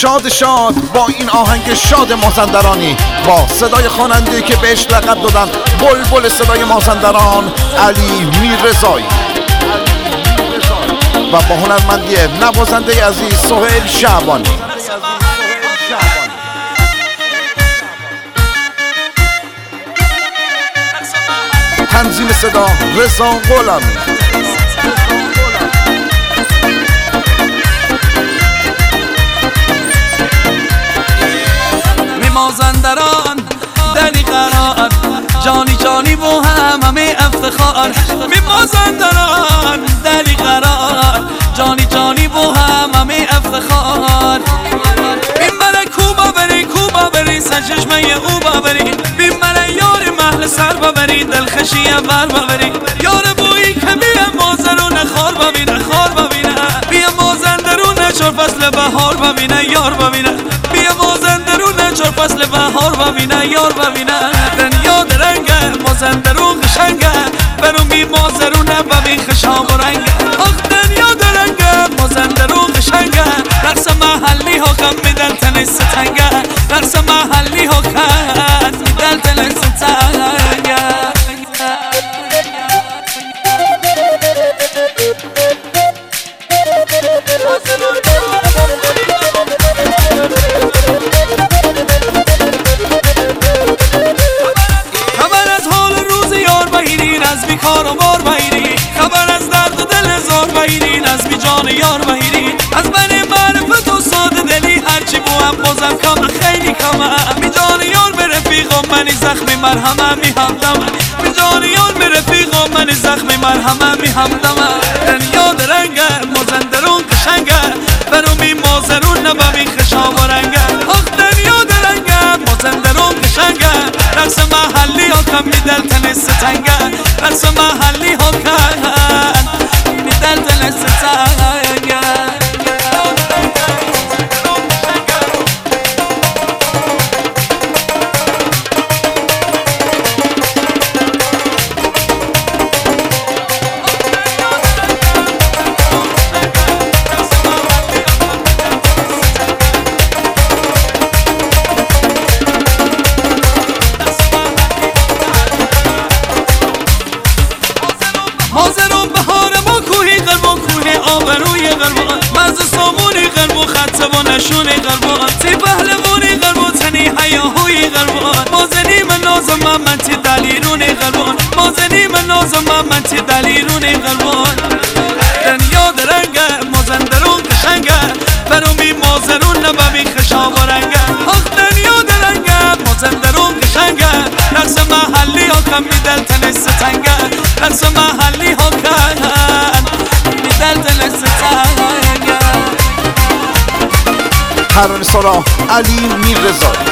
شاد شاد با این آهنگ شاد مازندرانی، با صدای خواننده که بهش لقب دادن بلبل صدای مازندران، علی میررضایی، و با هنرمندی نوازنده عزیز سهیل شعبانی. تنظیم صدا رضا غلامی. مازندران دلی قرار، جانی جانی با همه افتخار. می مازندران دلی قرار، جانی جانی با همه افتخار. بیم بله کوبا بری کوبا بری، سرچشمه او ببری. بیم بله یار محل سر ببری، دلخشی بر ببری. یار بویی که بیا مازندرون خار ببینه خار ببینه. بیا مازندرون چون فصل بهار ببینه یار ببینه. بیا مازندرون چون فصل بهار ببینه یار ببینه. دنیا درنگه مازندرون قشنگه، برو بی مازندرون ببین خشام و رنگه. آخ دنیا درنگه مازندرون قشنگه، رقص محلی ها کم میدن تن ستنگه. رقص محلی ها کم میدن تن ستنگه. از بی کار و بار بگیری، خبر از درد و دل زار بگیری، از بی جان یار بگیری. از بنی معرفت و ساده دلی هرچی بوام بازم کم خیلی کمه. بی جان یار به رفیقم منی زخمی مرهمه می همدمه. بی جان یار به رفیقم منی زخمی مرهمه می همدمه. دنیا درنگه مازندرون قشنگه، برو بی مازندرون نببین خشام و رنگه. آخ دنیا درنگه مازندرون قشنگه، رقص محلی ها کم میدل تن ستنگه. رقص محلی ها کن میدل تن ستنگه. مازندران بهار ما کوهی قلبان کوه آبروی قلبان، مرز سامونی قلبان خط و نشونی قلبان. تی پهلوانی قلبان تنی حیاهوی قلبان. مازنی من نازم من تی دلیرونی قلبان، مازنی من نازم من تی دلیرونی قلبان. دنیا درنگه مازندران قشنگه، برو بی مازندرون نببین خشام و رنگه. آخ دنیا درنگه مازندران قشنگه، رقص محلی ها کم میدل تن ستنگه. رقص محلی ها کن میدل تن ستنگه. ترانه‌سرا علی میررضایی.